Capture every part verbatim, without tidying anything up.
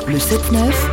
Le sept neuf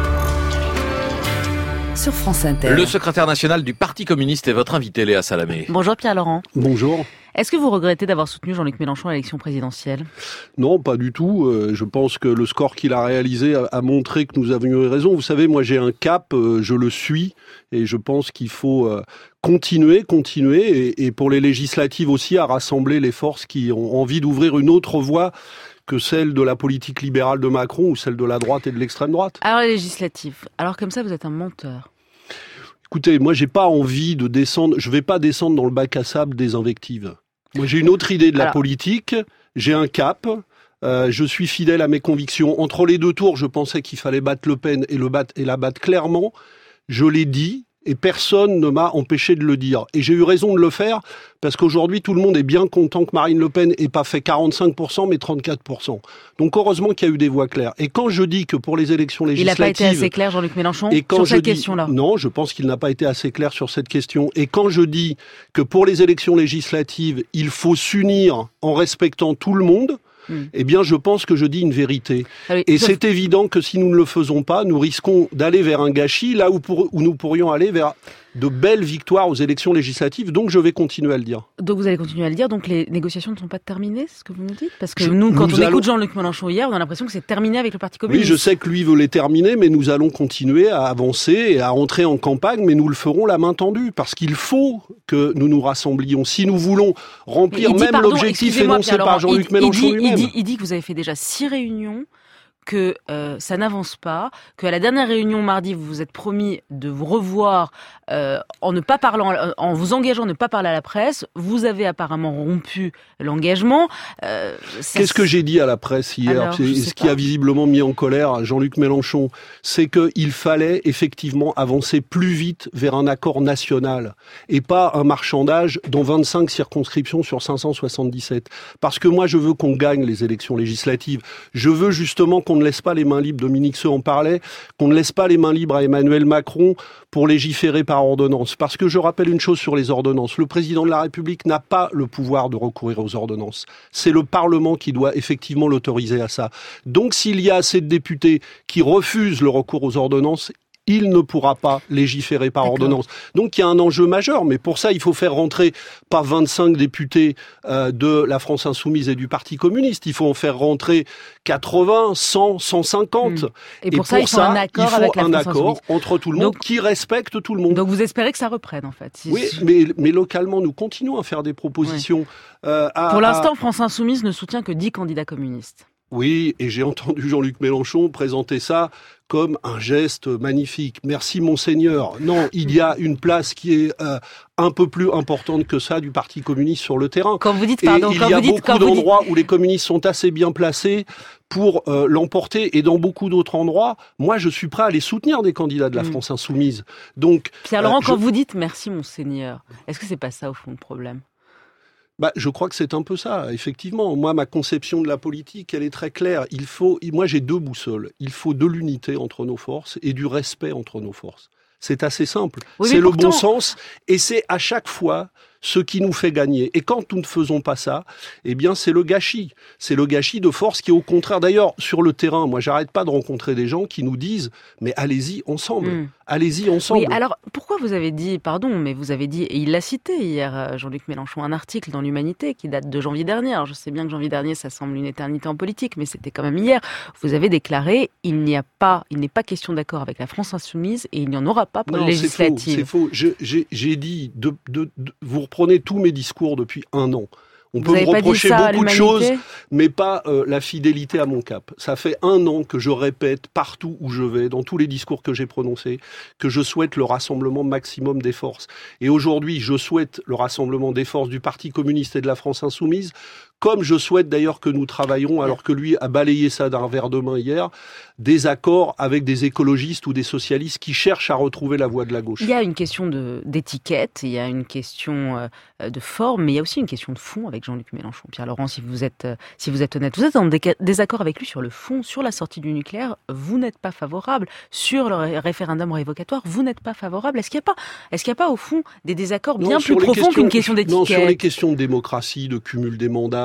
sur France Inter. Le secrétaire national du Parti communiste est votre invité, Léa Salamé. Bonjour Pierre Laurent. Bonjour. Est-ce que vous regrettez d'avoir soutenu Jean-Luc Mélenchon à l'élection présidentielle ? Non, pas du tout. Je pense que le score qu'il a réalisé a montré que nous avions eu raison. Vous savez, moi j'ai un cap, je le suis, et je pense qu'il faut continuer, continuer, et pour les législatives aussi, à rassembler les forces qui ont envie d'ouvrir une autre voie que celle de la politique libérale de Macron ou celle de la droite et de l'extrême droite. Alors les législatives, alors comme ça vous êtes un menteur. Écoutez, moi j'ai pas envie de descendre, je vais pas descendre dans le bac à sable des invectives. Moi j'ai une autre idée de la alors... politique, j'ai un cap, euh, je suis fidèle à mes convictions. Entre les deux tours, je pensais qu'il fallait battre Le Pen et, le battre, et la battre clairement. Je l'ai dit. Et personne ne m'a empêché de le dire. Et j'ai eu raison de le faire, parce qu'aujourd'hui, tout le monde est bien content que Marine Le Pen ait pas fait quarante-cinq pour cent, mais trente-quatre pour cent. Donc heureusement qu'il y a eu des voix claires. Et quand je dis que pour les élections législatives... Il n'a pas été assez clair, Jean-Luc Mélenchon, et quand sur je cette dis, question-là. Non, je pense qu'il n'a pas été assez clair sur cette question. Et quand je dis que pour les élections législatives, il faut s'unir en respectant tout le monde, eh bien, je pense que je dis une vérité. Ah oui, et sauf... c'est évident que si nous ne le faisons pas, nous risquons d'aller vers un gâchis, là où, pour, où nous pourrions aller vers de belles victoires aux élections législatives. Donc, je vais continuer à le dire. Donc, vous allez continuer à le dire. Donc, les négociations ne sont pas terminées, c'est ce que vous nous dites ? Parce que je, nous, quand nous on allons... écoute Jean-Luc Mélenchon hier, on a l'impression que c'est terminé avec le Parti communiste. Oui, je sais que lui veut les terminer, mais nous allons continuer à avancer et à entrer en campagne, mais nous le ferons la main tendue, parce qu'il faut que nous nous rassemblions. Si nous voulons remplir dit, même pardon, l'objectif énoncé Pierre, par Jean-Luc il, Mélenchon il dit, lui-même. Il dit, il dit que vous avez fait déjà six réunions, que euh, ça n'avance pas, qu'à la dernière réunion mardi, vous vous êtes promis de vous revoir euh, en ne pas parlant, en vous engageant à ne pas parler à la presse. Vous avez apparemment rompu l'engagement. Euh, Qu'est-ce que j'ai dit à la presse hier ? Alors, c'est, ce qui pas. a visiblement mis en colère Jean-Luc Mélenchon, c'est qu'il fallait effectivement avancer plus vite vers un accord national et pas un marchandage dans vingt-cinq circonscriptions sur cinq cent soixante-dix-sept. Parce que moi, je veux qu'on gagne les élections législatives. Je veux justement qu'on ne laisse pas les mains libres, Dominique Seux en parlait, qu'on ne laisse pas les mains libres à Emmanuel Macron pour légiférer par ordonnance. Parce que je rappelle une chose sur les ordonnances, le président de la République n'a pas le pouvoir de recourir aux ordonnances. C'est le Parlement qui doit effectivement l'autoriser à ça. Donc s'il y a assez de députés qui refusent le recours aux ordonnances, il ne pourra pas légiférer par D'accord. ordonnance. Donc il y a un enjeu majeur, mais pour ça il faut faire rentrer pas vingt-cinq députés euh, de la France Insoumise et du Parti communiste, il faut en faire rentrer quatre-vingts, cent, cent cinquante. Mmh. Et, et pour, pour ça il faut ça, un accord, il faut avec la un France accord Insoumise. entre tout le monde donc, qui respecte tout le monde. Donc vous espérez que ça reprenne en fait. Si oui, je... mais, mais localement nous continuons à faire des propositions. Oui. Euh, à, pour l'instant, à... France Insoumise ne soutient que dix candidats communistes. Oui, et j'ai entendu Jean-Luc Mélenchon présenter ça comme un geste magnifique. Merci Monseigneur. Non, il y a une place qui est euh, un peu plus importante que ça du Parti communiste sur le terrain. Quand vous dites, pardon, et il quand y a vous dites, beaucoup quand d'endroits vous dites... où les communistes sont assez bien placés pour euh, l'emporter. Et dans beaucoup d'autres endroits, moi, je suis prêt à les soutenir des candidats de la mmh. France Insoumise. Donc, Pierre Laurent, euh, quand je... vous dites merci Monseigneur, est-ce que c'est pas ça au fond le problème ? Bah, je crois que c'est un peu ça, effectivement. Moi, ma conception de la politique, elle est très claire. Il faut, moi, j'ai deux boussoles. Il faut de l'unité entre nos forces et du respect entre nos forces. C'est assez simple. Oui, c'est le pourtant... bon sens et c'est à chaque fois ce qui nous fait gagner. Et quand nous ne faisons pas ça, eh bien, c'est le gâchis. C'est le gâchis de force qui est au contraire. D'ailleurs, sur le terrain, moi, j'arrête pas de rencontrer des gens qui nous disent « mais allez-y ensemble, mmh. allez-y ensemble ». Oui, alors, pourquoi vous avez dit, pardon, mais vous avez dit, et il l'a cité hier, Jean-Luc Mélenchon, un article dans l'Humanité qui date de janvier dernier. Alors, je sais bien que janvier dernier, ça semble une éternité en politique, mais c'était quand même hier. Vous avez déclaré « il n'y a pas, il n'est pas question d'accord avec la France Insoumise et il n'y en aura pas pour non, les législatives ». C'est faux, c'est faux. Je, j'ai, j'ai dit, de, de, de, vous reprenez tous mes discours depuis un an. On peut me reprocher beaucoup de choses, mais pas euh, la fidélité à mon cap. Ça fait un an que je répète partout où je vais, dans tous les discours que j'ai prononcés, que je souhaite le rassemblement maximum des forces. Et aujourd'hui, je souhaite le rassemblement des forces du Parti communiste et de la France Insoumise, comme je souhaite d'ailleurs que nous travaillerons, alors que lui a balayé ça d'un revers de main hier, des accords avec des écologistes ou des socialistes qui cherchent à retrouver la voie de la gauche. Il y a une question de, d'étiquette, il y a une question euh, de forme, mais il y a aussi une question de fond avec Jean-Luc Mélenchon. Pierre Laurent, si vous êtes, euh, si vous êtes honnête, vous êtes en dé- désaccord avec lui sur le fond, sur la sortie du nucléaire, vous n'êtes pas favorable. Sur le ré- référendum révocatoire, vous n'êtes pas favorable. Est-ce qu'il n'y a pas, est-ce qu'il n'y a pas au fond des désaccords bien non, plus profonds qu'une question d'étiquette ? Non, sur les questions de démocratie, de cumul des mandats,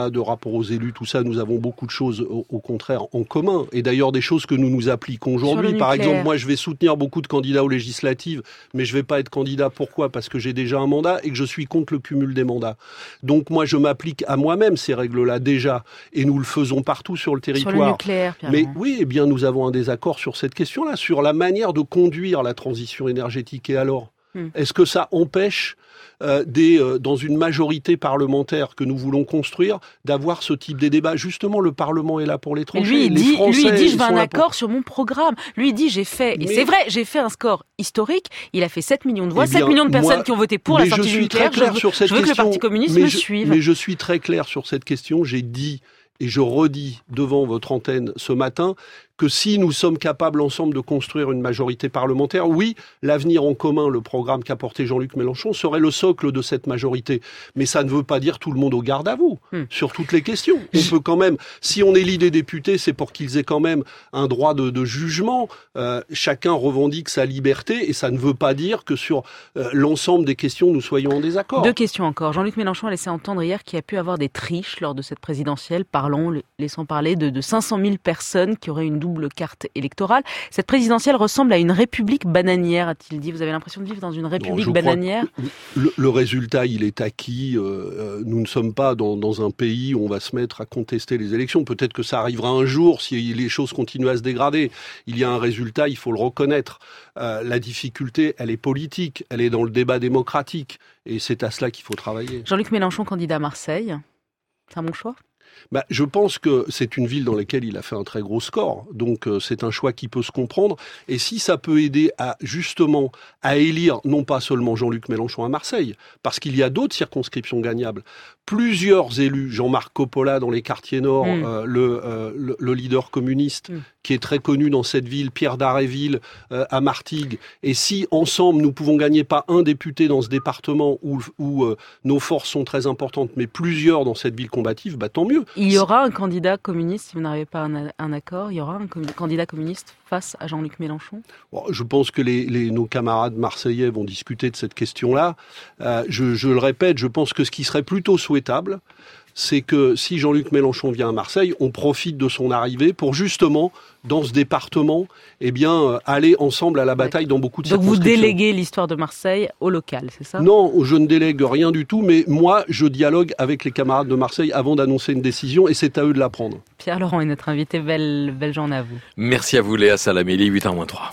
candidats, de rapport aux élus, tout ça, nous avons beaucoup de choses, au, au contraire, en commun. Et d'ailleurs, des choses que nous nous appliquons aujourd'hui. Par exemple, moi, je vais soutenir beaucoup de candidats aux législatives, mais je vais pas être candidat. Pourquoi ? Parce que j'ai déjà un mandat et que je suis contre le cumul des mandats. Donc, moi, je m'applique à moi-même ces règles-là déjà. Et nous le faisons partout sur le territoire. Sur le nucléaire, Pierre. Mais oui, eh bien, nous avons un désaccord sur cette question-là, sur la manière de conduire la transition énergétique. Et alors ? Hmm. Est-ce que ça empêche euh, des, euh, dans une majorité parlementaire que nous voulons construire, d'avoir ce type de débat ? Justement, le Parlement est là pour les trancher. Lui, il les dit, Français, lui, il dit, je veux un accord pour... sur mon programme. Lui, il dit, j'ai fait, et mais... c'est vrai, j'ai fait un score historique. Il a fait sept millions de voix, eh bien, sept millions de personnes moi, qui ont voté pour la sortie du nucléaire. Je veux, sur cette je veux question, que le Parti communiste me je, suive. Mais je suis très clair sur cette question. J'ai dit, et je redis devant votre antenne ce matin, que si nous sommes capables ensemble de construire une majorité parlementaire, oui, l'avenir en commun, le programme qu'a porté Jean-Luc Mélenchon, serait le socle de cette majorité. Mais ça ne veut pas dire tout le monde au garde à vous, hmm. sur toutes les questions. On peut quand même, si on élit des députés, c'est pour qu'ils aient quand même un droit de, de jugement. Euh, chacun revendique sa liberté et ça ne veut pas dire que sur euh, l'ensemble des questions, nous soyons en désaccord. Deux questions encore. Jean-Luc Mélenchon a laissé entendre hier qu'il y a pu avoir des triches lors de cette présidentielle, parlons, laissant parler de, de cinq cent mille personnes qui auraient une double carte électorale. Cette présidentielle ressemble à une république bananière, a-t-il dit. Vous avez l'impression de vivre dans une république non, bananière ? le, le résultat, il est acquis. Euh, nous ne sommes pas dans, dans un pays où on va se mettre à contester les élections. Peut-être que ça arrivera un jour si les choses continuent à se dégrader. Il y a un résultat, il faut le reconnaître. Euh, la difficulté, elle est politique, elle est dans le débat démocratique. Et c'est à cela qu'il faut travailler. Jean-Luc Mélenchon, candidat à Marseille, c'est un bon choix ? Bah, je pense que c'est une ville dans laquelle il a fait un très gros score. Donc, euh, c'est un choix qui peut se comprendre. Et si ça peut aider à, justement, à élire, non pas seulement Jean-Luc Mélenchon à Marseille, parce qu'il y a d'autres circonscriptions gagnables. Plusieurs élus, Jean-Marc Coppola dans les quartiers nord, mmh. euh, le, euh, le, le leader communiste, mmh. qui est très connu dans cette ville, Pierre Dharréville euh, à Martigues. Et si, ensemble, nous pouvons gagner pas un député dans ce département où, où euh, nos forces sont très importantes, mais plusieurs dans cette ville combative, bah, tant mieux. Il y aura un candidat communiste, si vous n'arrivez pas à un, un accord, il y aura un com- candidat communiste face à Jean-Luc Mélenchon ? Bon, je pense que les, les, nos camarades marseillais vont discuter de cette question-là. Euh, je, je le répète, je pense que ce qui serait plutôt souhaitable, c'est que si Jean-Luc Mélenchon vient à Marseille, on profite de son arrivée pour justement, dans ce département, eh bien, euh, aller ensemble à la bataille dans beaucoup de Donc circonscriptions. Donc vous déléguez l'histoire de Marseille au local, c'est ça ? Non, je ne délègue rien du tout, mais moi, je dialogue avec les camarades de Marseille avant d'annoncer une décision, et c'est à eux de la prendre. Pierre Laurent est notre invité. Belle, belle journée à vous. Merci à vous, Léa Salamé, huit heures moins trois.